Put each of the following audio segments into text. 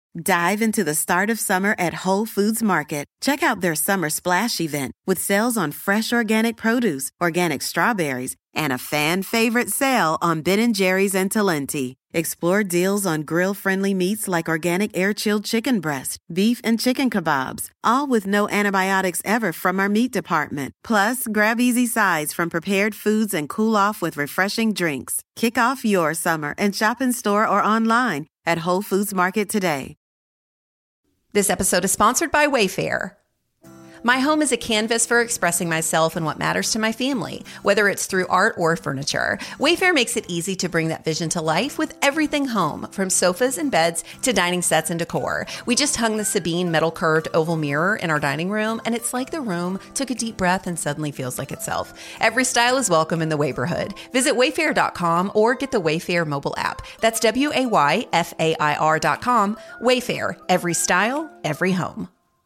Dive into the start of summer at Whole Foods Market. Check out their Summer Splash event with sales on fresh organic produce, organic strawberries, and a fan favorite sale on Ben & Jerry's and Talenti. Explore deals on grill-friendly meats like organic air-chilled chicken breast, beef and chicken kebabs, all with no antibiotics ever from our meat department. Plus, grab easy sides from prepared foods and cool off with refreshing drinks. Kick off your summer and shop in store or online at Whole Foods Market today. This episode is sponsored by Wayfair. My home is a canvas for expressing myself and what matters to my family, whether it's through art or furniture. Wayfair makes it easy to bring that vision to life with everything home, from sofas and beds to dining sets and decor. We just hung the Sabine metal curved oval mirror in our dining room, and it's like the room took a deep breath and suddenly feels like itself. Every style is welcome in the Wayborhood. Visit wayfair.com or get the Wayfair mobile app. That's WAYFAIR.com. Wayfair, every style, every home.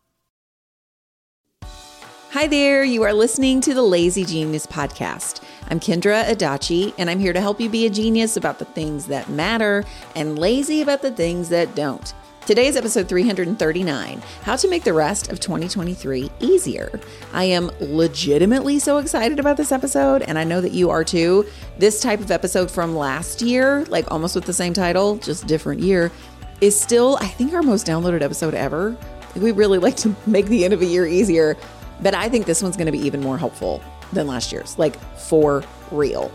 Hi there, you are listening to the Lazy Genius podcast. I'm Kendra Adachi, and I'm here to help you be a genius about the things that matter and lazy about the things that don't. Today's episode 339, how to make the rest of 2023 easier. I am legitimately so excited about this episode, and I know that you are too. This type of episode from last year, like almost with the same title, just different year, is still, I think, our most downloaded episode ever. We really like to make the end of a year easier. But I think this one's going to be even more helpful than last year's, like for real.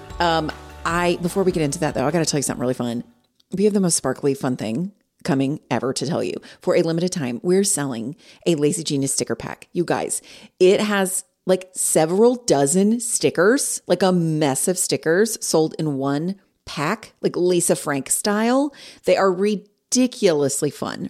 Before we get into that though, I got to tell you something really fun. We have the most sparkly fun thing coming ever to tell you. For a limited time, we're selling a Lazy Genius sticker pack. You guys, it has like several dozen stickers, like a mess of stickers sold in one pack, like Lisa Frank style. They are ridiculously fun.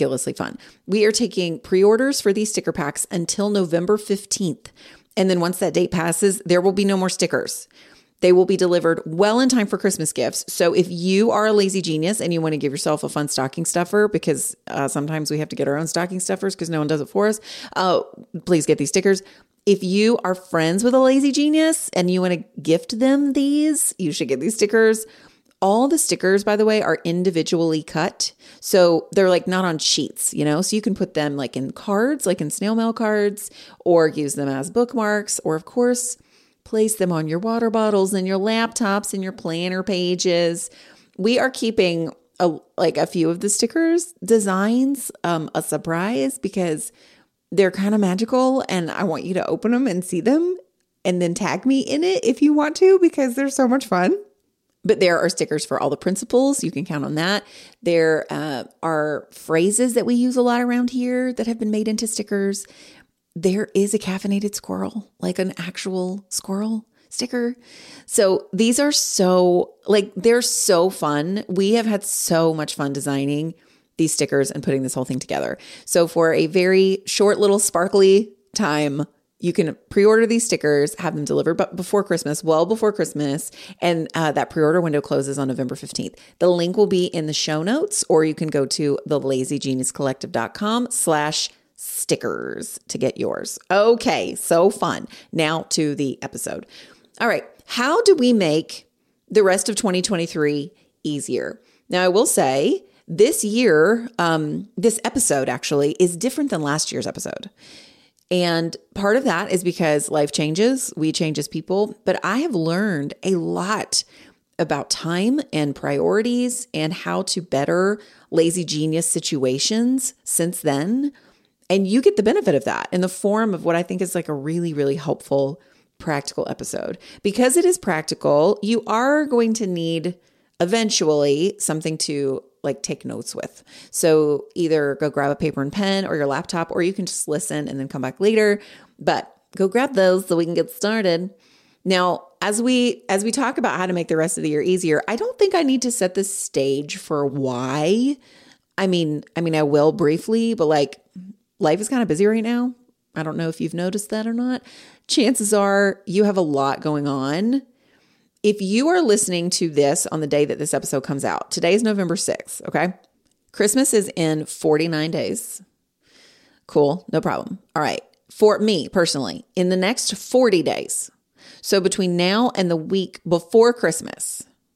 We are taking pre-orders for these sticker packs until November 15th. And then once that date passes, there will be no more stickers. They will be delivered well in time for Christmas gifts. So if you are a lazy genius and you want to give yourself a fun stocking stuffer, because sometimes we have to get our own stocking stuffers because no one does it for us, please get these stickers. If you are friends with a lazy genius and you want to gift them these, you should get these stickers. All the stickers, by the way, are individually cut. So they're like not on sheets, you know, so you can put them like in cards, like in snail mail cards, or use them as bookmarks, or of course, place them on your water bottles and your laptops and your planner pages. We are keeping a few of the stickers designs a surprise because they're kind of magical and I want you to open them and see them and then tag me in it if you want to, because they're so much fun. But there are stickers for all the principals. You can count on that. There are phrases that we use a lot around here that have been made into stickers. There is a caffeinated squirrel, like an actual squirrel sticker. So these are they're so fun. We have had so much fun designing these stickers and putting this whole thing together. So for a very short little sparkly time, you can pre-order these stickers, have them delivered before Christmas, well before Christmas, and that pre-order window closes on November 15th. The link will be in the show notes, or you can go to thelazygeniuscollective.com/stickers to get yours. Okay, so fun. Now to the episode. All right, how do we make the rest of 2023 easier? Now, I will say this year, this episode actually is different than last year's episode. And part of that is because life changes, we change as people, but I have learned a lot about time and priorities and how to better lazy genius situations since then. And you get the benefit of that in the form of what I think is like a really, really helpful, practical episode. Because it is practical, you are going to need eventually something to like take notes with. So either go grab a paper and pen or your laptop, or you can just listen and then come back later, but go grab those so we can get started. Now, as we talk about how to make the rest of the year easier, I don't think I need to set the stage for why. I mean, I will briefly, but like life is kind of busy right now. I don't know if you've noticed that or not. Chances are you have a lot going on. If you are listening to this on the day that this episode comes out, today is November 6th, okay? Christmas is in 49 days. Cool, no problem. All right, for me personally, in the next 40 days, so between now and the week before Christmas,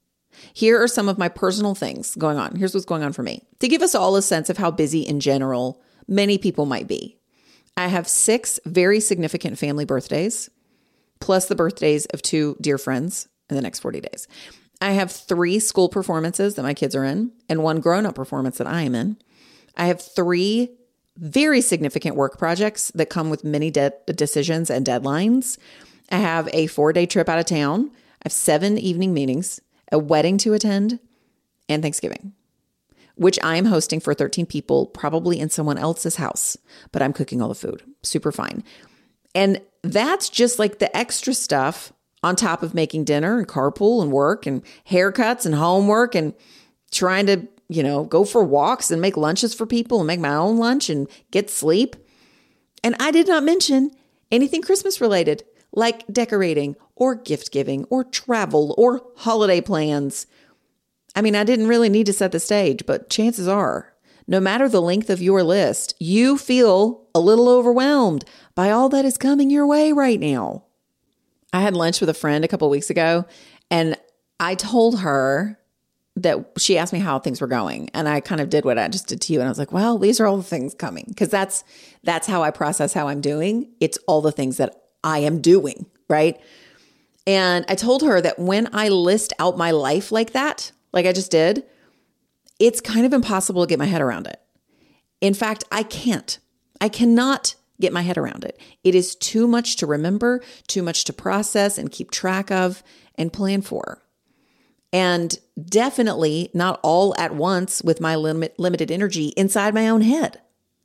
Here are some of my personal things going on. Here's what's going on for me. To give us all a sense of how busy in general many people might be. I have 6 very significant family birthdays, plus the birthdays of 2 dear friends in the next 40 days. I have 3 school performances that my kids are in and 1 grown-up performance that I am in. I have 3 very significant work projects that come with many decisions and deadlines. I have a 4-day trip out of town. I have 7 evening meetings, a wedding to attend, and Thanksgiving, which I am hosting for 13 people, probably in someone else's house, but I'm cooking all the food. Super fine. And that's just like the extra stuff on top of making dinner and carpool and work and haircuts and homework and trying to, go for walks and make lunches for people and make my own lunch and get sleep. And I did not mention anything Christmas related, like decorating or gift giving or travel or holiday plans. I mean, I didn't really need to set the stage, but chances are, no matter the length of your list, you feel a little overwhelmed by all that is coming your way right now. I had lunch with a friend a couple of weeks ago, and I told her that she asked me how things were going. And I kind of did what I just did to you. And I was like, well, these are all the things coming, because that's how I process how I'm doing. It's all the things that I am doing, right? And I told her that when I list out my life like that, like I just did, it's kind of impossible to get my head around it. In fact, I cannot get my head around it. It is too much to remember, too much to process and keep track of and plan for. And definitely not all at once with my limited energy inside my own head.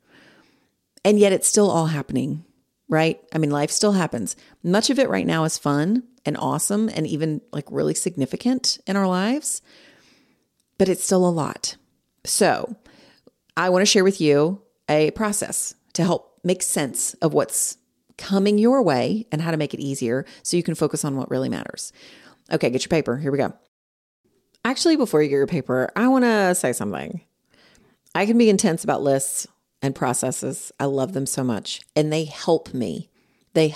And yet it's still all happening, right? I mean, life still happens. Much of it right now is fun and awesome and even like really significant in our lives, but it's still a lot. So I want to share with you a process to help make sense of what's coming your way and how to make it easier so you can focus on what really matters. Okay, get your paper. Here we go. Actually, before you get your paper, I want to say something. I can be intense about lists and processes. I love them so much, and they help me. But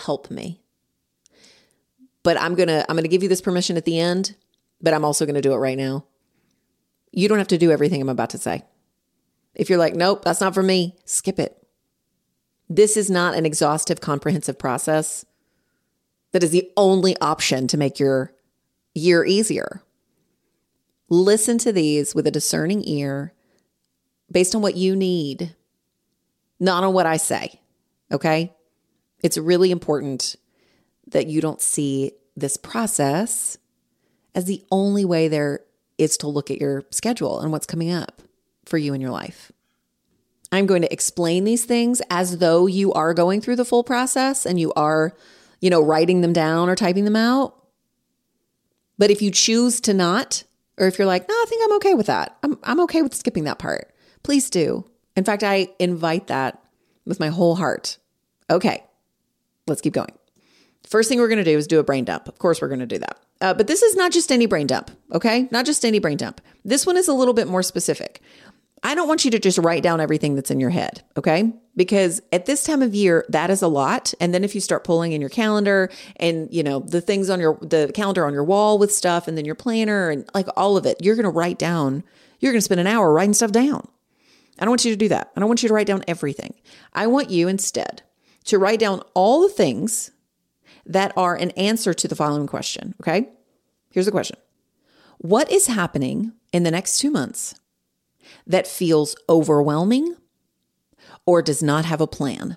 I'm going to give you this permission at the end, but I'm also going to do it right now. You don't have to do everything I'm about to say. If you're like, nope, that's not for me, skip it. This is not an exhaustive, comprehensive process that is the only option to make your year easier. Listen to these with a discerning ear based on what you need, not on what I say, okay? It's really important that you don't see this process as the only way there is to look at your schedule and what's coming up for you in your life. I'm going to explain these things as though you are going through the full process and you are, writing them down or typing them out. But if you choose to not, or if you're like, no, I think I'm okay with that. I'm okay with skipping that part. Please do. In fact, I invite that with my whole heart. Okay, let's keep going. First thing we're going to do is do a brain dump. Of course, we're going to do that. But this is not just any brain dump, okay? Not just any brain dump. This one is a little bit more specific. I don't want you to just write down everything that's in your head, okay? Because at this time of year, that is a lot. And then if you start pulling in your calendar and, the things on the calendar on your wall with stuff and then your planner and like all of it, you're going to spend an hour writing stuff down. I don't want you to do that. I don't want you to write down everything. I want you instead to write down all the things that are an answer to the following question, okay? Here's the question. What is happening in the next 2 months that feels overwhelming or does not have a plan?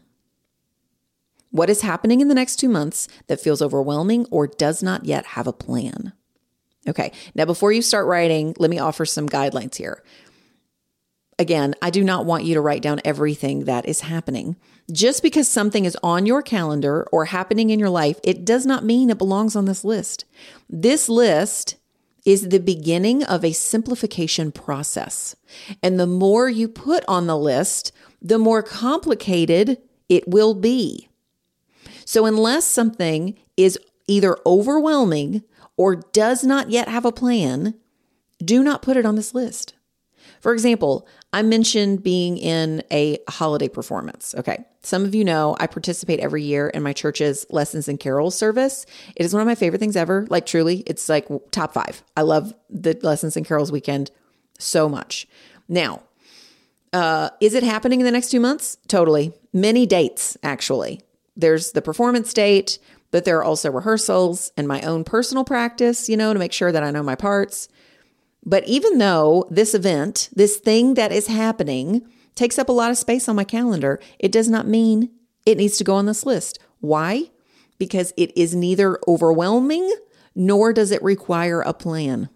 What is happening in the next 2 months that feels overwhelming or does not yet have a plan? Okay, now before you start writing, let me offer some guidelines here. Again, I do not want you to write down everything that is happening. Just because something is on your calendar or happening in your life, it does not mean it belongs on this list. This list is the beginning of a simplification process. And the more you put on the list, the more complicated it will be. So unless something is either overwhelming or does not yet have a plan, do not put it on this list. For example, I mentioned being in a holiday performance. Okay. Some of you know I participate every year in my church's Lessons and Carols service. It is one of my favorite things ever. Like truly, it's like top 5. I love the Lessons and Carols weekend so much. Now, is it happening in the next 2 months? Totally. Many dates, actually. There's the performance date, but there are also rehearsals and my own personal practice, to make sure that I know my parts. But even though this event, this thing that is happening, takes up a lot of space on my calendar, it does not mean it needs to go on this list. Why? Because it is neither overwhelming nor does it require a plan.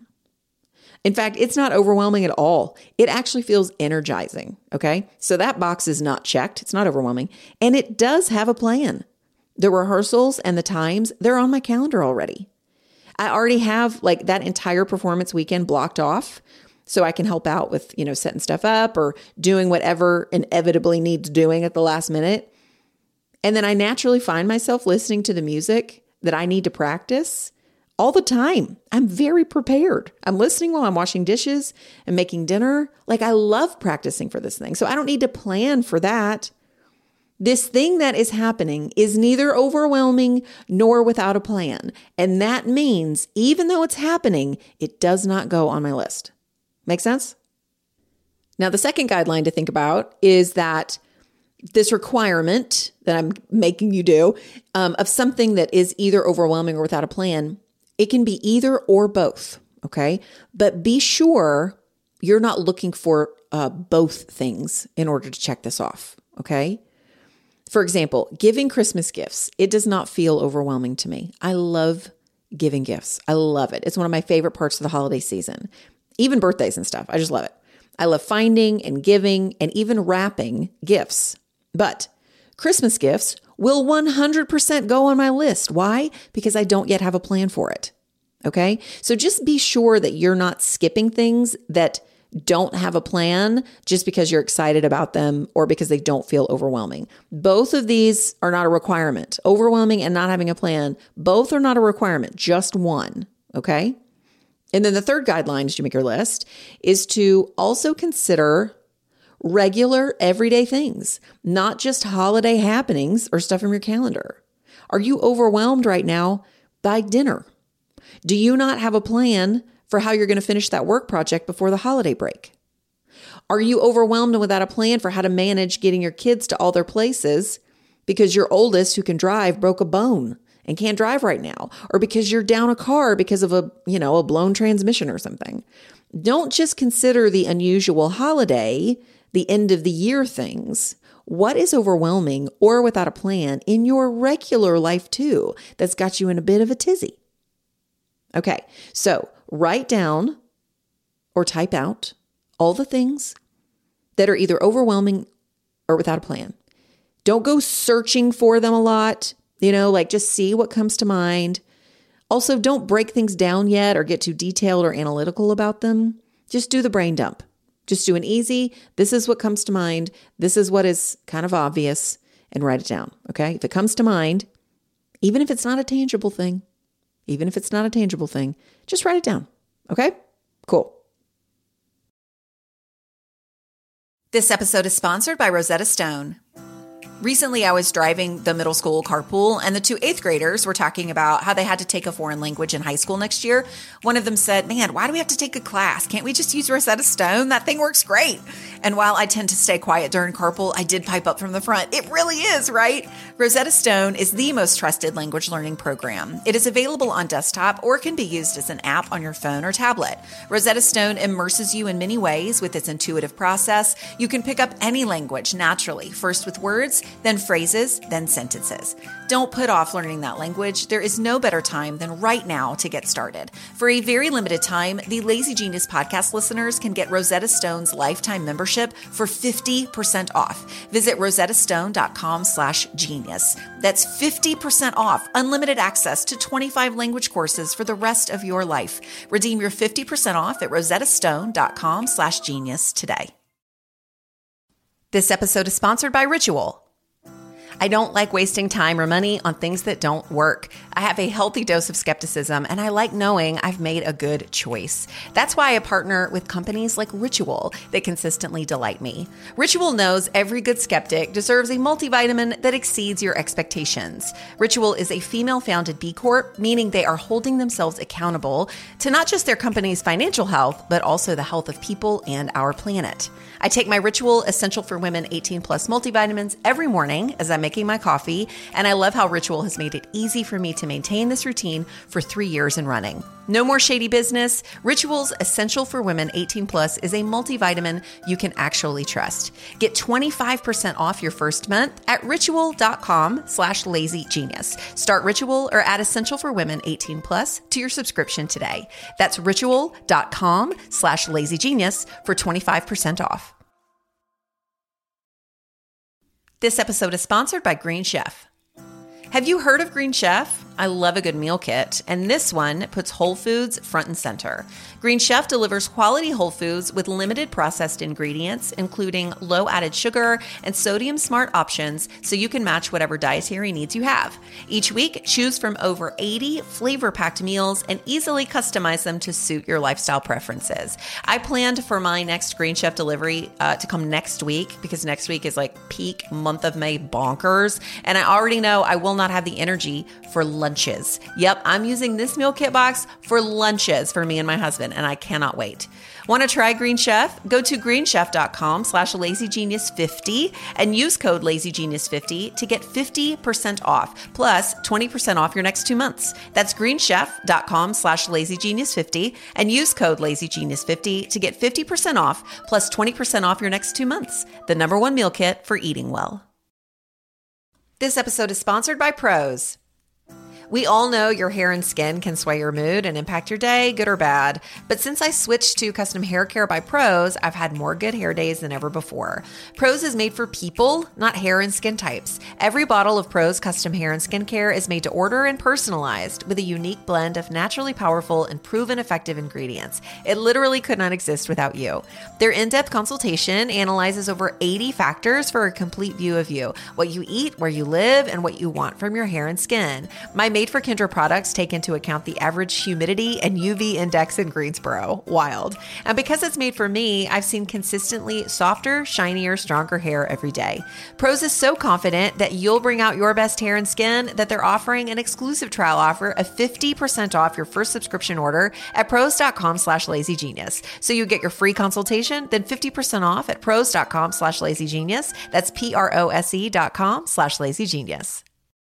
In fact, it's not overwhelming at all. It actually feels energizing. Okay. So that box is not checked. It's not overwhelming. And it does have a plan. The rehearsals and the times, they're on my calendar already. I already have like that entire performance weekend blocked off so I can help out with, setting stuff up or doing whatever inevitably needs doing at the last minute. And then I naturally find myself listening to the music that I need to practice all the time. I'm very prepared. I'm listening while I'm washing dishes and making dinner. Like I love practicing for this thing. So I don't need to plan for that. This thing that is happening is neither overwhelming nor without a plan. And that means even though it's happening, it does not go on my list. Make sense? Now, the second guideline to think about is that this requirement that I'm making you do of something that is either overwhelming or without a plan, it can be either or both. Okay. But be sure you're not looking for both things in order to check this off. Okay. For example, giving Christmas gifts, it does not feel overwhelming to me. I love giving gifts. I love it. It's one of my favorite parts of the holiday season, even birthdays and stuff. I just love it. I love finding and giving and even wrapping gifts. But Christmas gifts will 100% go on my list. Why? Because I don't yet have a plan for it. Okay. So just be sure that you're not skipping things that don't have a plan just because you're excited about them or because they don't feel overwhelming. Both of these are not a requirement. Overwhelming and not having a plan, both are not a requirement, just one. Okay. And then the third guideline as you make your list is to also consider regular everyday things, not just holiday happenings or stuff from your calendar. Are you overwhelmed right now by dinner? Do you not have a plan for how you're going to finish that work project before the holiday break? Are you overwhelmed and without a plan for how to manage getting your kids to all their places because your oldest who can drive broke a bone and can't drive right now, or because you're down a car because of a blown transmission or something? Don't just consider the unusual holiday, the end of the year things. What is overwhelming or without a plan in your regular life too that's got you in a bit of a tizzy? Okay, so write down or type out all the things that are either overwhelming or without a plan. Don't go searching for them a lot, just see what comes to mind. Also, don't break things down yet or get too detailed or analytical about them. Just do the brain dump. Just do an easy, this is what comes to mind. This is what is kind of obvious, and write it down. Okay. If it comes to mind, even if it's not a tangible thing, just write it down. Okay? Cool. This episode is sponsored by Rosetta Stone. Recently, I was driving the middle school carpool, and the 2 8th graders were talking about how they had to take a foreign language in high school next year. One of them said, "Man, why do we have to take a class? Can't we just use Rosetta Stone? That thing works great." And while I tend to stay quiet during carpool, I did pipe up from the front. It really is, right? Rosetta Stone is the most trusted language learning program. It is available on desktop or can be used as an app on your phone or tablet. Rosetta Stone immerses you in many ways with its intuitive process. You can pick up any language naturally, first with words, then phrases, then sentences. Don't put off learning that language. There is no better time than right now to get started. For a very limited time, the Lazy Genius podcast listeners can get Rosetta Stone's lifetime membership for 50% off. Visit rosettastone.com/genius. That's 50% off, unlimited access to 25 language courses for the rest of your life. Redeem your 50% off at rosettastone.com/genius today. This episode is sponsored by Ritual. I don't like wasting time or money on things that don't work. I have a healthy dose of skepticism, and I like knowing I've made a good choice. That's why I partner with companies like Ritual that consistently delight me. Ritual knows every good skeptic deserves a multivitamin that exceeds your expectations. Ritual is a female-founded B Corp, meaning they are holding themselves accountable to not just their company's financial health, but also the health of people and our planet. I take my Ritual Essential for Women 18 Plus multivitamins every morning as I'm making my coffee, and I love how Ritual has made it easy for me to maintain this routine for 3 years and running. No more shady business. Ritual's Essential for Women 18 Plus is a multivitamin you can actually trust. Get 25% off your first month at ritual.com/lazygenius. Start Ritual or add Essential for Women 18 Plus to your subscription today. That's ritual.com/lazygenius for 25% off. This episode is sponsored by Green Chef. Have you heard of Green Chef? I love a good meal kit, and this one puts whole foods front and center. Green Chef delivers quality whole foods with limited processed ingredients, including low added sugar and sodium smart options, so you can match whatever dietary needs you have. Each week, choose from over 80 flavor-packed meals and easily customize them to suit your lifestyle preferences. I planned for my next Green Chef delivery to come next week, because next week is like peak month of May bonkers, and I already know I will not have the energy for lunches. Yep, I'm using this meal kit box for lunches for me and my husband, and I cannot wait. Want to try Green Chef? Go to greenchef.com/lazygenius50 and use code lazygenius50 to get 50% off, plus 20% off your next 2 months. That's greenchef.com/lazygenius50 and use code lazygenius50 to get 50% off, plus 20% off your next 2 months. The #1 meal kit for eating well. This episode is sponsored by Prose. We all know your hair and skin can sway your mood and impact your day, good or bad. But since I switched to custom hair care by Prose, I've had more good hair days than ever before. Prose is made for people, not hair and skin types. Every bottle of Prose custom hair and skin care is made to order and personalized with a unique blend of naturally powerful and proven effective ingredients. It literally could not exist without you. Their in-depth consultation analyzes over 80 factors for a complete view of you, what you eat, where you live, and what you want from your hair and skin. My Made for Kendra products take into account the average humidity and UV index in Greensboro. Wild. And because it's made for me, I've seen consistently softer, shinier, stronger hair every day. Prose is so confident that you'll bring out your best hair and skin that they're offering an exclusive trial offer of 50% off your first subscription order at prose.com/lazygenius. So you get your free consultation, then 50% off at prose.com/lazygenius. That's prose.com/lazygenius.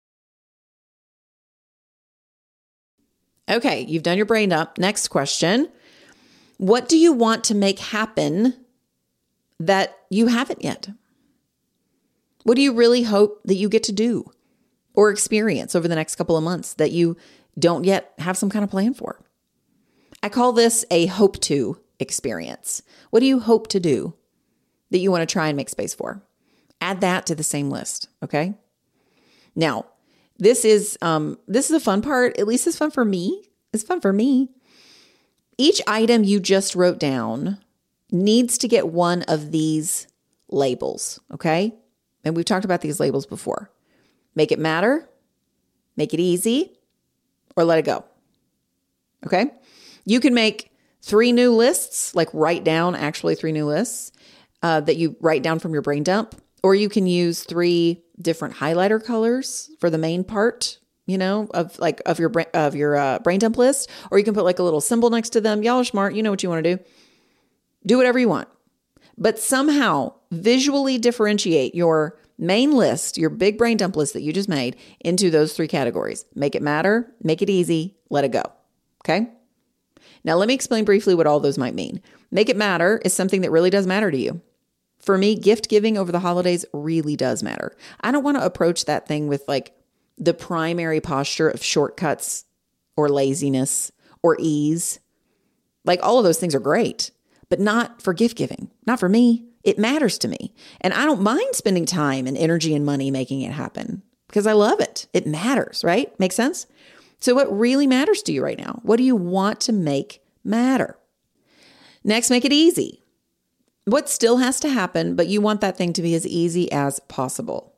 Okay, you've done your brain up. Next question. What do you want to make happen that you haven't yet? What do you really hope that you get to do or experience over the next couple of months that you don't yet have some kind of plan for? I call this a hope to experience. What do you hope to do that you want to try and make space for? Add that to the same list, okay? Now, This is a fun part. At least it's fun for me. It's fun for me. Each item you just wrote down needs to get one of these labels, okay? And we've talked about these labels before. Make it matter, make it easy, or let it go, okay? You can make 3 new lists, like write down actually 3 new lists that you write down from your brain dump, or you can use 3 different highlighter colors for the main part, of your brain dump list, or you can put like a little symbol next to them. Y'all are smart. You know what you want to do. Do whatever you want, but somehow visually differentiate your main list, your big brain dump list that you just made, into those 3 categories. Make it matter, make it easy, let it go. Okay. Now let me explain briefly what all those might mean. Make it matter is something that really does matter to you. For me, gift giving over the holidays really does matter. I don't want to approach that thing with like the primary posture of shortcuts or laziness or ease. Like all of those things are great, but not for gift giving, not for me. It matters to me. And I don't mind spending time and energy and money making it happen because I love it. It matters, right? Makes sense? So what really matters to you right now? What do you want to make matter? Next, make it easy. What still has to happen, but you want that thing to be as easy as possible.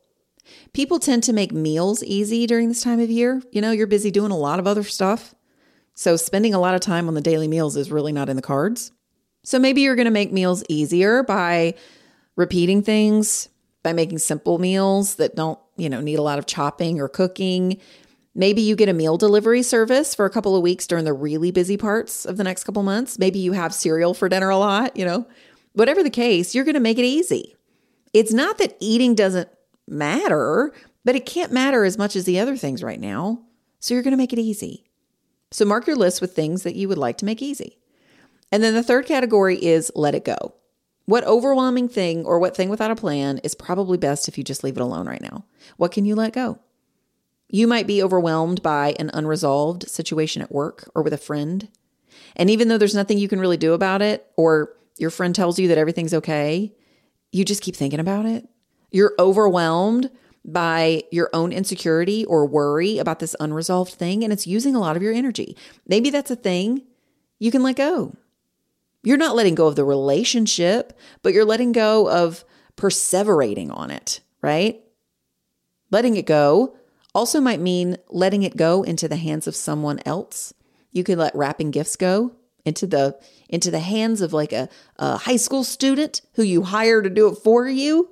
People tend to make meals easy during this time of year. You're busy doing a lot of other stuff. So spending a lot of time on the daily meals is really not in the cards. So maybe you're going to make meals easier by repeating things, by making simple meals that don't, need a lot of chopping or cooking. Maybe you get a meal delivery service for a couple of weeks during the really busy parts of the next couple months. Maybe you have cereal for dinner a lot, Whatever the case, you're going to make it easy. It's not that eating doesn't matter, but it can't matter as much as the other things right now. So you're going to make it easy. So mark your list with things that you would like to make easy. And then the third category is let it go. What overwhelming thing or what thing without a plan is probably best if you just leave it alone right now? What can you let go? You might be overwhelmed by an unresolved situation at work or with a friend. And even though there's nothing you can really do about it, or your friend tells you that everything's okay, you just keep thinking about it. You're overwhelmed by your own insecurity or worry about this unresolved thing, and it's using a lot of your energy. Maybe that's a thing you can let go. You're not letting go of the relationship, but you're letting go of perseverating on it, right? Letting it go also might mean letting it go into the hands of someone else. You could let wrapping gifts go into the hands of like a high school student who you hire to do it for you,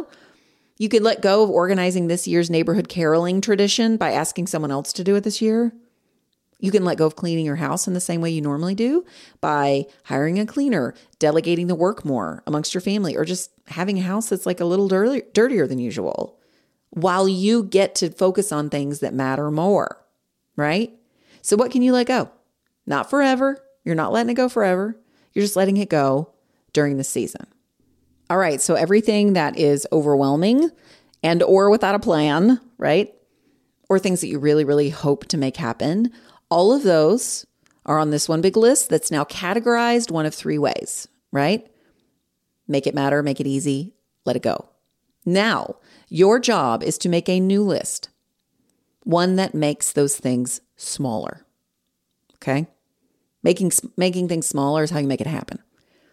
You could let go of organizing this year's neighborhood caroling tradition by asking someone else to do it this year. You can let go of cleaning your house in the same way you normally do by hiring a cleaner, delegating the work more amongst your family, or just having a house that's like a little dirtier than usual while you get to focus on things that matter more, right? So what can you let go? Not forever. You're not letting it go forever. You're just letting it go during the season. All right. So everything that is overwhelming and or without a plan, right? Or things that you really, really hope to make happen. All of those are on this one big list that's now categorized one of three ways, right? Make it matter, make it easy, let it go. Now, your job is to make a new list, one that makes those things smaller, okay? Making things smaller is how you make it happen.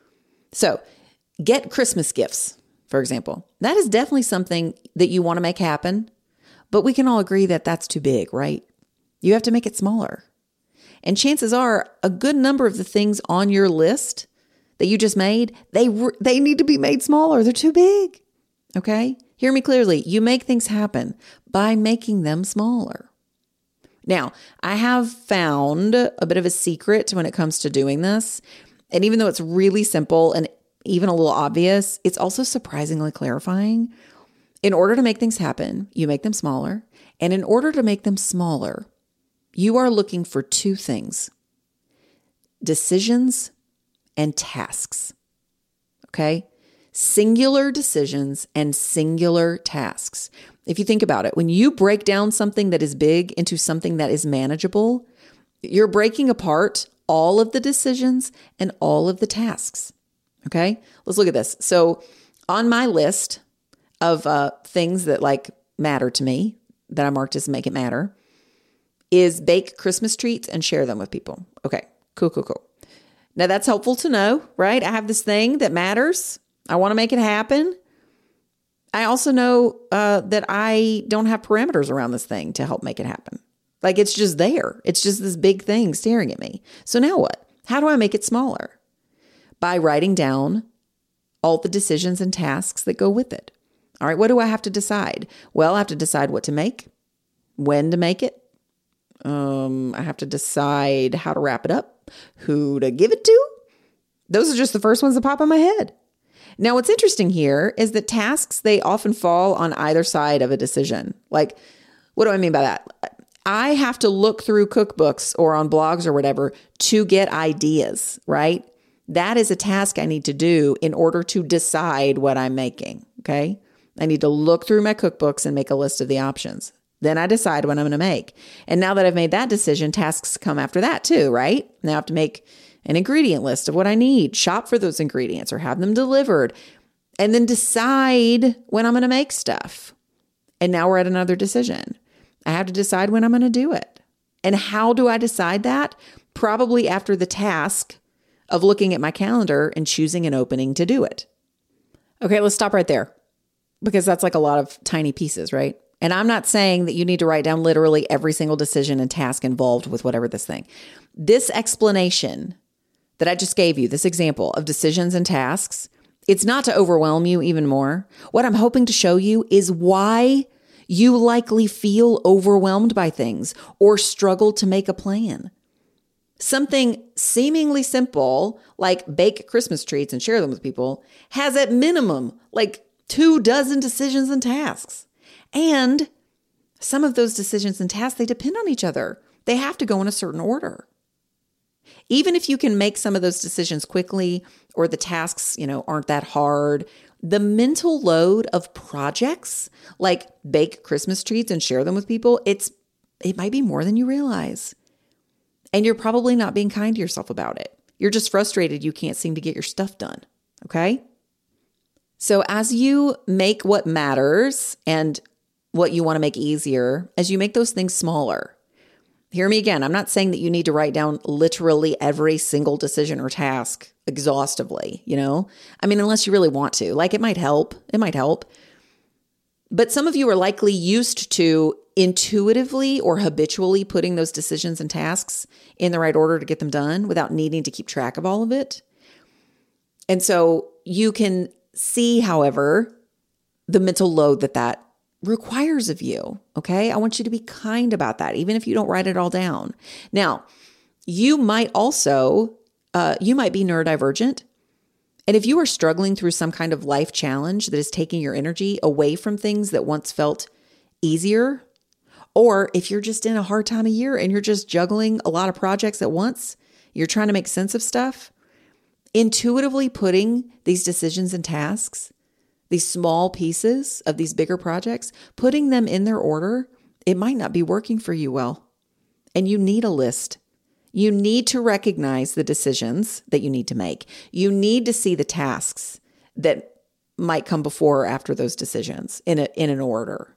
So get Christmas gifts, for example. That is definitely something that you want to make happen, but we can all agree that that's too big, right? You have to make it smaller. And chances are a good number of the things on your list that you just made, they need to be made smaller. They're too big. Okay? Hear me clearly. You make things happen by making them smaller. Now, I have found a bit of a secret when it comes to doing this. And even though it's really simple and even a little obvious, it's also surprisingly clarifying. In order to make things happen, you make them smaller. And in order to make them smaller, you are looking for two things: decisions and tasks. Okay? Singular decisions and singular tasks. If you think about it, when you break down something that is big into something that is manageable, you're breaking apart all of the decisions and all of the tasks. Okay? Let's look at this. So on my list of things that like matter to me, that I marked as make it matter, is bake Christmas treats and share them with people. Okay, cool. Now that's helpful to know, right? I have this thing that matters. I want to make it happen. I also know that I don't have parameters around this thing to help make it happen. Like it's just there. It's just this big thing staring at me. So now what? How do I make it smaller? By writing down all the decisions and tasks that go with it. All right, what do I have to decide? Well, I have to decide what to make, when to make it. I have to decide how to wrap it up, who to give it to. Those are just the first ones that pop in my head. Now, what's interesting here is that tasks, they often fall on either side of a decision. Like, what do I mean by that? I have to look through cookbooks or on blogs or whatever to get ideas, right? That is a task I need to do in order to decide what I'm making, okay? I need to look through my cookbooks and make a list of the options. Then I decide what I'm going to make. And now that I've made that decision, tasks come after that too, right? Now I have to make an ingredient list of what I need, shop for those ingredients or have them delivered, and then decide when I'm going to make stuff. And now we're at another decision. I have to decide when I'm going to do it. And how do I decide that? Probably after the task of looking at my calendar and choosing an opening to do it. Okay, let's stop right there. because that's like a lot of tiny pieces, right? And I'm not saying that you need to write down literally every single decision and task involved with whatever this thing. This explanation that I just gave you, this example of decisions and tasks, it's not to overwhelm you even more. What I'm hoping to show you is why you likely feel overwhelmed by things or struggle to make a plan. Something seemingly simple, like bake Christmas treats and share them with people, has at minimum like 24 decisions and tasks. And some of those decisions and tasks, they depend on each other. They have to go in a certain order. Even if you can make some of those decisions quickly or the tasks, aren't that hard, the mental load of projects like bake Christmas treats and share them with people, it might be more than you realize. And you're probably not being kind to yourself about it. You're just frustrated you can't seem to get your stuff done. Okay? So as you make what matters and what you want to make easier, as you make those things smaller, hear me again. I'm not saying that you need to write down literally every single decision or task exhaustively, unless you really want to. Like it might help. But some of you are likely used to intuitively or habitually putting those decisions and tasks in the right order to get them done without needing to keep track of all of it. And so you can see, however, the mental load that requires of you. Okay. I want you to be kind about that, even if you don't write it all down. Now, you might also, you might be neurodivergent. And if you are struggling through some kind of life challenge that is taking your energy away from things that once felt easier, or if you're just in a hard time of year and you're just juggling a lot of projects at once, you're trying to make sense of stuff, intuitively putting these decisions and tasks, these small pieces of these bigger projects, putting them in their order, it might not be working for you well. And you need a list. You need to recognize the decisions that you need to make. You need to see the tasks that might come before or after those decisions in an order.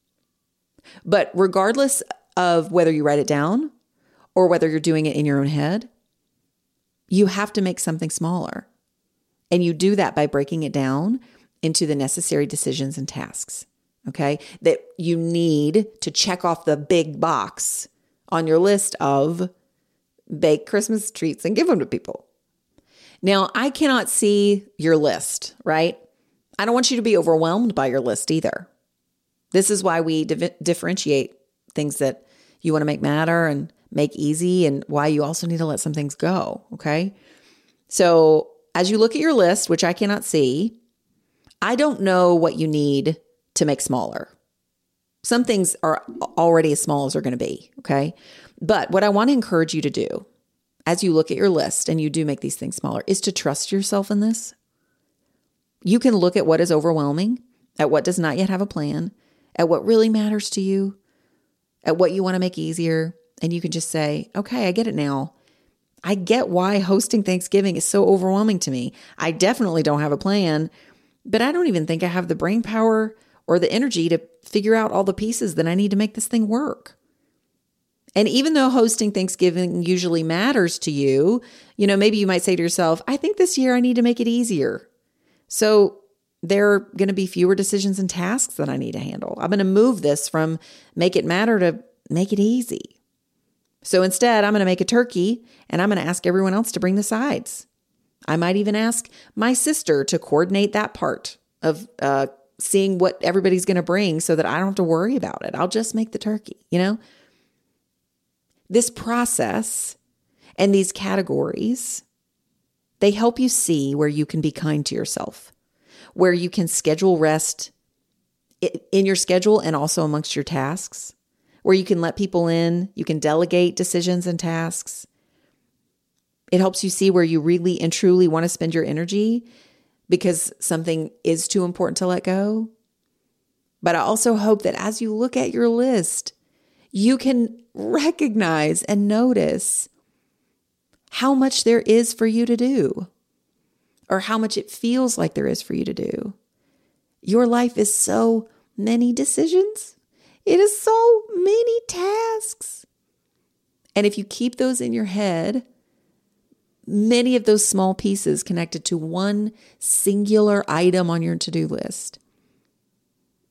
But regardless of whether you write it down or whether you're doing it in your own head, you have to make something smaller. And you do that by breaking it down into the necessary decisions and tasks, okay? That you need to check off the big box on your list of bake Christmas treats and give them to people. Now, I cannot see your list, right? I don't want you to be overwhelmed by your list either. This is why we differentiate things that you want to make matter and make easy, and why you also need to let some things go, okay? So as you look at your list, which I cannot see, I don't know what you need to make smaller. Some things are already as small as they're going to be, okay? But what I want to encourage you to do as you look at your list and you do make these things smaller is to trust yourself in this. You can look at what is overwhelming, at what does not yet have a plan, at what really matters to you, at what you want to make easier, and you can just say, okay, I get it now. I get why hosting Thanksgiving is so overwhelming to me. I definitely don't have a plan, but I don't even think I have the brain power or the energy to figure out all the pieces that I need to make this thing work. And even though hosting Thanksgiving usually matters to you, maybe you might say to yourself, I think this year I need to make it easier. So there are going to be fewer decisions and tasks that I need to handle. I'm going to move this from make it matter to make it easy. So instead, I'm going to make a turkey and I'm going to ask everyone else to bring the sides. I might even ask my sister to coordinate that part of seeing what everybody's going to bring so that I don't have to worry about it. I'll just make the turkey, This process and these categories, they help you see where you can be kind to yourself, where you can schedule rest in your schedule and also amongst your tasks, where you can let people in, you can delegate decisions and tasks. It helps you see where you really and truly want to spend your energy because something is too important to let go. But I also hope that as you look at your list, you can recognize and notice how much there is for you to do, or how much it feels like there is for you to do. Your life is so many decisions. It is so many tasks. And if you keep those in your head, many of those small pieces connected to one singular item on your to-do list,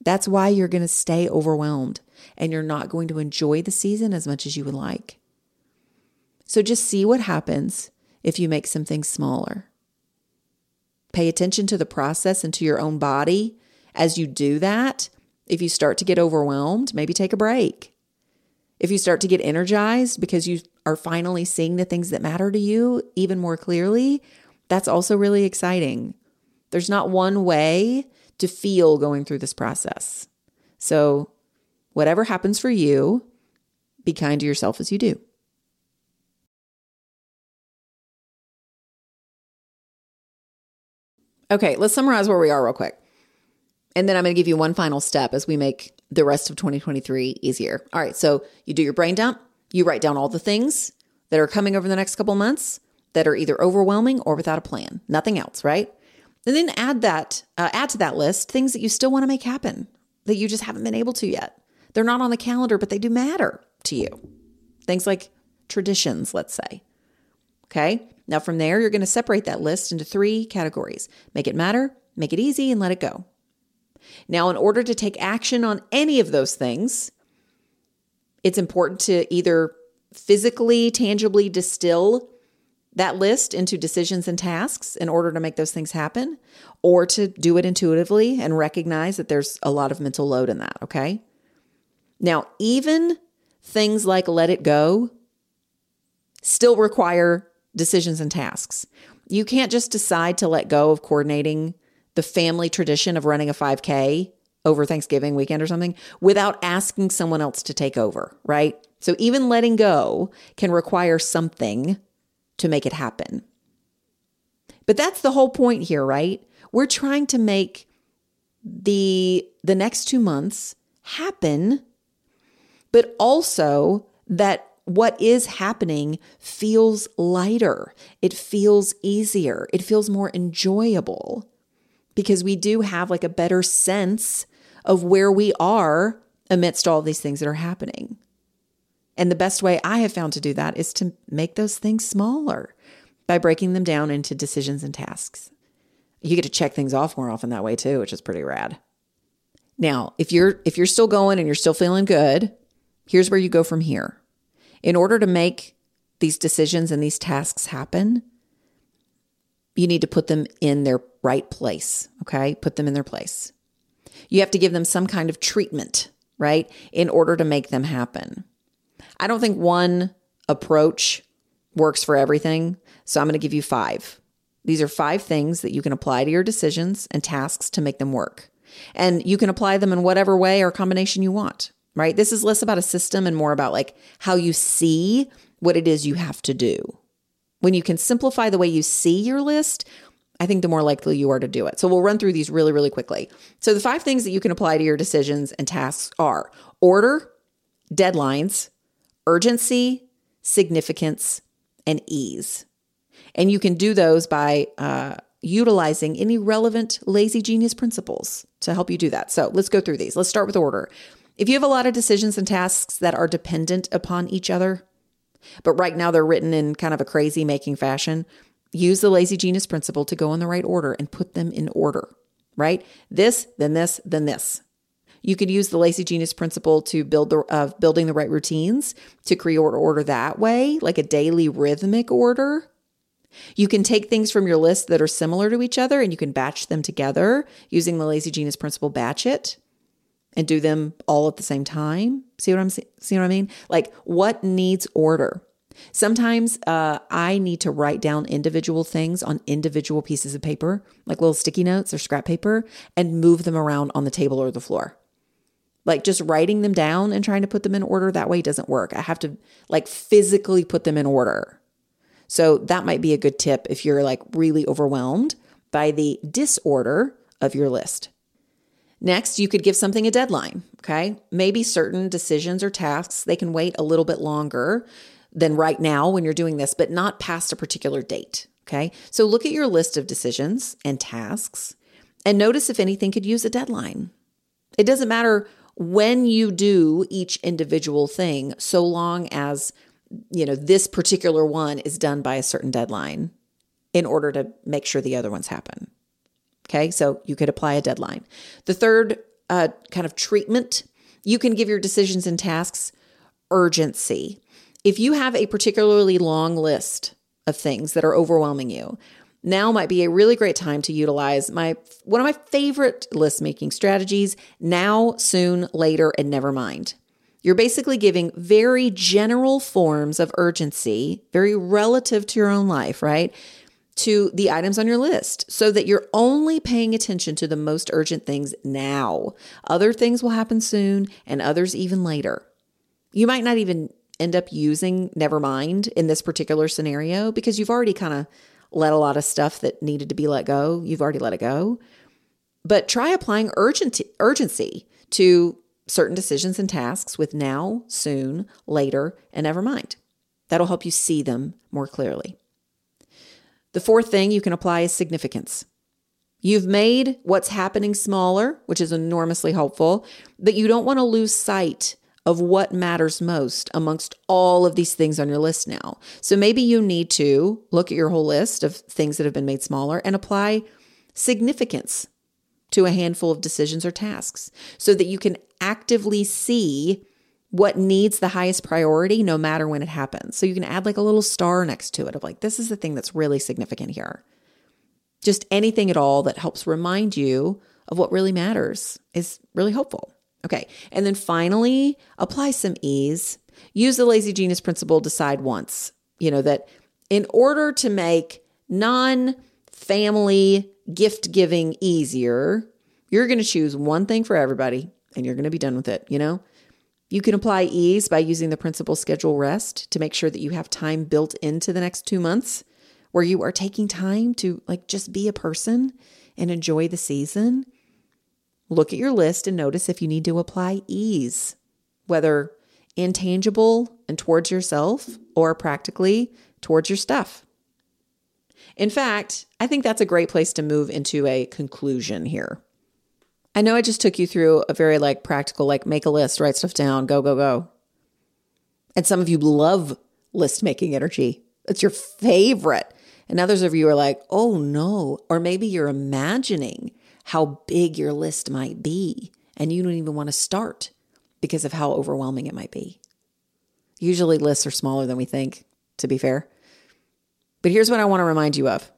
That's why you're going to stay overwhelmed and you're not going to enjoy the season as much as you would like. So just see what happens if you make some things smaller. Pay attention to the process and to your own body as you do that. If you start to get overwhelmed, maybe take a break. If you start to get energized because you are finally seeing the things that matter to you even more clearly, that's also really exciting. There's not one way to feel going through this process. So whatever happens for you, be kind to yourself as you do. Okay, let's summarize where we are real quick. And then I'm going to give you one final step as we make the rest of 2023 easier. All right, so you do your brain dump. You write down all the things that are coming over the next couple months that are either overwhelming or without a plan. Nothing else, right? And then add to that list things that you still want to make happen that you just haven't been able to yet. They're not on the calendar, but they do matter to you. Things like traditions, let's say. Okay. Now from there, you're going to separate that list into 3 categories. Make it matter, make it easy, and let it go. Now, in order to take action on any of those things, it's important to either physically, tangibly distill that list into decisions and tasks in order to make those things happen, or to do it intuitively and recognize that there's a lot of mental load in that, okay? Now, even things like let it go still require decisions and tasks. You can't just decide to let go of coordinating the family tradition of running a 5K over Thanksgiving weekend or something without asking someone else to take over, right? So even letting go can require something to make it happen. But that's the whole point here, right? We're trying to make the next 2 months happen, but also that what is happening feels lighter. It feels easier. It feels more enjoyable because we do have like a better sense of where we are amidst all these things that are happening. And the best way I have found to do that is to make those things smaller by breaking them down into decisions and tasks. You get to check things off more often that way too, which is pretty rad. Now, if you're still going and you're still feeling good, here's where you go from here. In order to make these decisions and these tasks happen, you need to put them in their right place, okay? Put them in their place. You have to give them some kind of treatment, right? In order to make them happen. I don't think one approach works for everything, so I'm going to give you 5. These are 5 things that you can apply to your decisions and tasks to make them work. And you can apply them in whatever way or combination you want, right? This is less about a system and more about like how you see what it is you have to do. When you can simplify the way you see your list, I think the more likely you are to do it. So we'll run through these really, really quickly. So the 5 things that you can apply to your decisions and tasks are order, deadlines, urgency, significance, and ease. And you can do those by utilizing any relevant Lazy Genius principles to help you do that. So let's go through these. Let's start with order. If you have a lot of decisions and tasks that are dependent upon each other, but right now they're written in kind of a crazy making fashion, use the Lazy Genius principle to go in the right order and put them in order, right? This, then this, then this. You could use the Lazy Genius principle to building the right routines to create order that way, like a daily rhythmic order. You can take things from your list that are similar to each other and you can batch them together using the Lazy Genius principle, batch it, and do them all at the same time. See what I mean? Like what needs order? Sometimes I need to write down individual things on individual pieces of paper, like little sticky notes or scrap paper, and move them around on the table or the floor. Like just writing them down and trying to put them in order that way doesn't work. I have to like physically put them in order. So that might be a good tip if you're like really overwhelmed by the disorder of your list. Next, you could give something a deadline, okay? Maybe certain decisions or tasks, they can wait a little bit longer than right now when you're doing this, but not past a particular date, okay? So look at your list of decisions and tasks and notice if anything could use a deadline. It doesn't matter when you do each individual thing, so long as, this particular one is done by a certain deadline in order to make sure the other ones happen. Okay, so you could apply a deadline. The third kind of treatment, you can give your decisions and tasks urgency. If you have a particularly long list of things that are overwhelming you, now might be a really great time to utilize one of my favorite list making strategies, now, soon, later, and never mind. You're basically giving very general forms of urgency, very relative to your own life, right? To the items on your list so that you're only paying attention to the most urgent things now. Other things will happen soon and others even later. You might not even end up using never mind in this particular scenario because you've already kind of let a lot of stuff that needed to be let go. You've already let it go. But try applying urgency to certain decisions and tasks with now, soon, later, and never mind. That'll help you see them more clearly. The fourth thing you can apply is significance. You've made what's happening smaller, which is enormously helpful, but you don't want to lose sight of what matters most amongst all of these things on your list now. So maybe you need to look at your whole list of things that have been made smaller and apply significance to a handful of decisions or tasks so that you can actively see what needs the highest priority no matter when it happens. So you can add like a little star next to it of like, this is the thing that's really significant here. Just anything at all that helps remind you of what really matters is really helpful. Okay. And then finally, apply some ease. Use the Lazy Genius principle, decide once. That in order to make non-family gift giving easier, you're going to choose one thing for everybody and you're going to be done with it. You can apply ease by using the principle schedule rest to make sure that you have time built into the next 2 months where you are taking time to just be a person and enjoy the season. Look at your list and notice if you need to apply ease, whether intangible and towards yourself or practically towards your stuff. In fact, I think that's a great place to move into a conclusion here. I know I just took you through a very practical, make a list, write stuff down, go, go, go. And some of you love list making energy. It's your favorite. And others of you are like, oh no. Or maybe you're imagining how big your list might be and you don't even want to start because of how overwhelming it might be. Usually lists are smaller than we think, to be fair. But here's what I want to remind you of.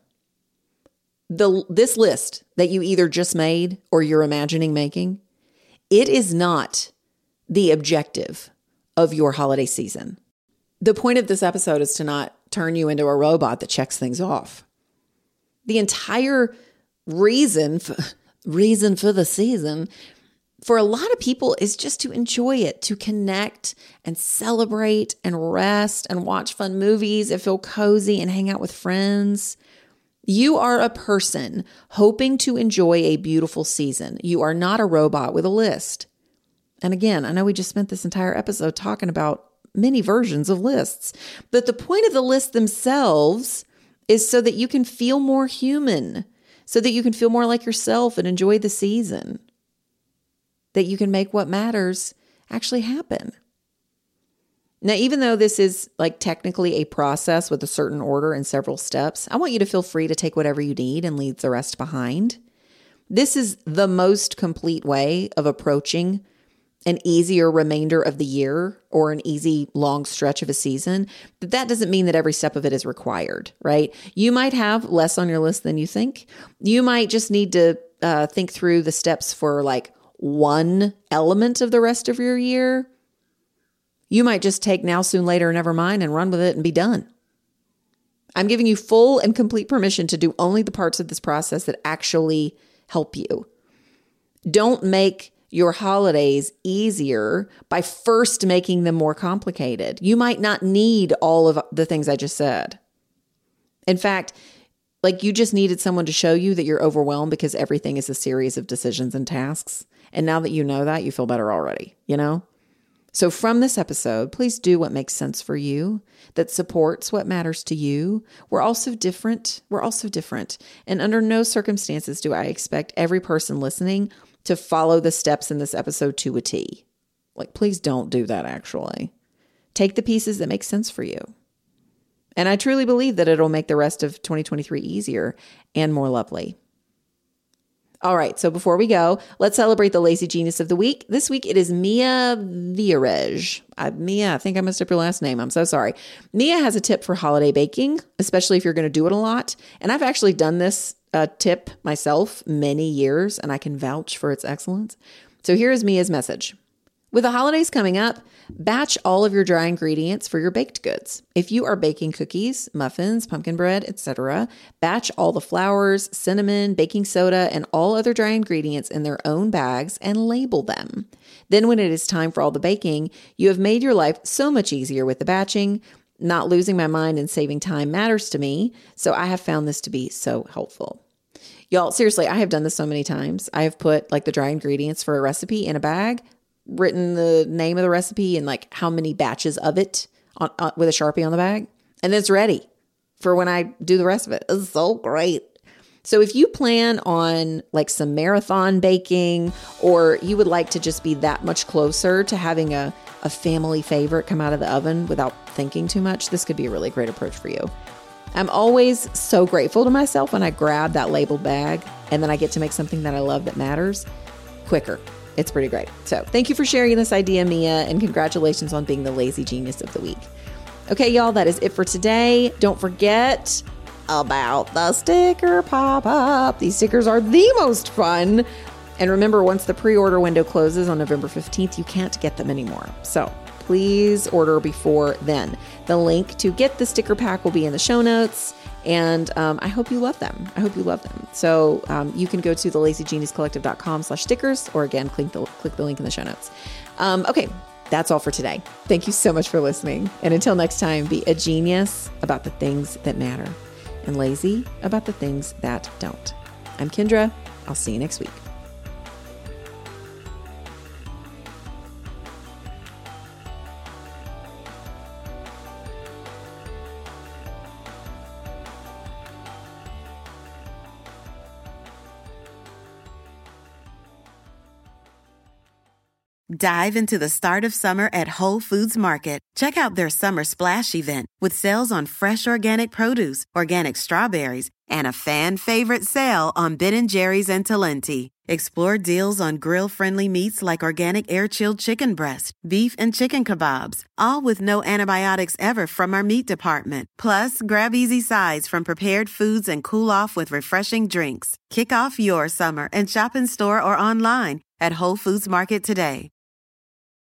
This list that you either just made or you're imagining making, it is not the objective of your holiday season. The point of this episode is to not turn you into a robot that checks things off. The entire reason for the season for a lot of people is just to enjoy it, to connect and celebrate and rest and watch fun movies and feel cozy and hang out with friends. You are a person hoping to enjoy a beautiful season. You are not a robot with a list. And again, I know we just spent this entire episode talking about many versions of lists, but the point of the lists themselves is so that you can feel more human, so that you can feel more like yourself and enjoy the season, that you can make what matters actually happen. Now, even though this is technically a process with a certain order and several steps, I want you to feel free to take whatever you need and leave the rest behind. This is the most complete way of approaching an easier remainder of the year or an easy long stretch of a season. But that doesn't mean that every step of it is required, right? You might have less on your list than you think. You might just need to think through the steps for one element of the rest of your year. You might just take now, soon, later, never mind and run with it and be done. I'm giving you full and complete permission to do only the parts of this process that actually help you. Don't make your holidays easier by first making them more complicated. You might not need all of the things I just said. In fact, you just needed someone to show you that you're overwhelmed because everything is a series of decisions and tasks. And now that you know that, you feel better already, So from this episode, please do what makes sense for you, that supports what matters to you. We're all so different. And under no circumstances do I expect every person listening to follow the steps in this episode to a T. Please don't do that, actually. Take the pieces that make sense for you. And I truly believe that it'll make the rest of 2023 easier and more lovely. All right, so before we go, let's celebrate the Lazy Genius of the week. This week it is Mia Vierej. Mia, I think I messed up your last name. I'm so sorry. Mia has a tip for holiday baking, especially if you're going to do it a lot. And I've actually done this tip myself many years, and I can vouch for its excellence. So here is Mia's message. With the holidays coming up, batch all of your dry ingredients for your baked goods. If you are baking cookies, muffins, pumpkin bread, etc., batch all the flours, cinnamon, baking soda, and all other dry ingredients in their own bags and label them. Then when it is time for all the baking, you have made your life so much easier with the batching. Not losing my mind and saving time matters to me, so I have found this to be so helpful. Y'all, seriously, I have done this so many times. I have put like the dry ingredients for a recipe in a bag, written the name of the recipe and like how many batches of it on, with a Sharpie on the bag. And then it's ready for when I do the rest of it. It's so great. So if you plan on like some marathon baking, or you would like to just be that much closer to having a family favorite come out of the oven without thinking too much, this could be a really great approach for you. I'm always so grateful to myself when I grab that labeled bag and then I get to make something that I love that matters quicker. It's pretty great. So thank you for sharing this idea, Mia, and congratulations on being the Lazy Genius of the week. Okay, y'all, that is it for today. Don't forget about the sticker pop-up. These stickers are the most fun. And remember, once the pre-order window closes on November 15th, you can't get them anymore. So please order before then. The link to get the sticker pack will be in the show notes. And I hope you love them. So you can go to thelazygeniuscollective.com/stickers, or again, click the link in the show notes. Okay, that's all for today. Thank you so much for listening. And until next time, be a genius about the things that matter and lazy about the things that don't. I'm Kendra. I'll see you next week. Dive into the start of summer at Whole Foods Market. Check out their Summer Splash event with sales on fresh organic produce, organic strawberries, and a fan-favorite sale on Ben & Jerry's and Talenti. Explore deals on grill-friendly meats like organic air-chilled chicken breast, beef and chicken kebabs, all with no antibiotics ever from our meat department. Plus, grab easy sides from prepared foods and cool off with refreshing drinks. Kick off your summer and shop in store or online at Whole Foods Market today.